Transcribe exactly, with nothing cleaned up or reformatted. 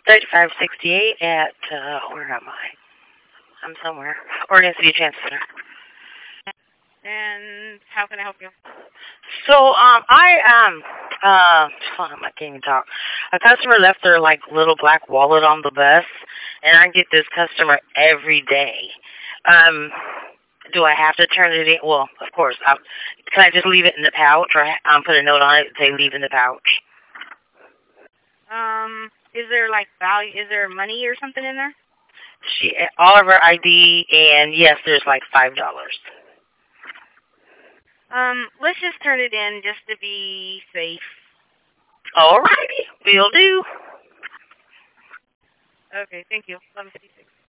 thirty-five sixty-eight at, uh, where am I? I'm somewhere. Oregon City Transit Center. And how can I help you? So, um, I, um, uh, hold on, I can't even talk. A customer left their, like, little black wallet on the bus, and I get this customer every day. Um, do I have to turn it in? Well, of course. I, can I just leave it in the pouch, or um, put a note on it and say leave in the pouch? Um, is there like value? Is there money or something in there? She, all of her I D, and yes, there's like five dollars. Um, let's just turn it in just to be safe. Alrighty, will do. Okay, thank you. Let me see.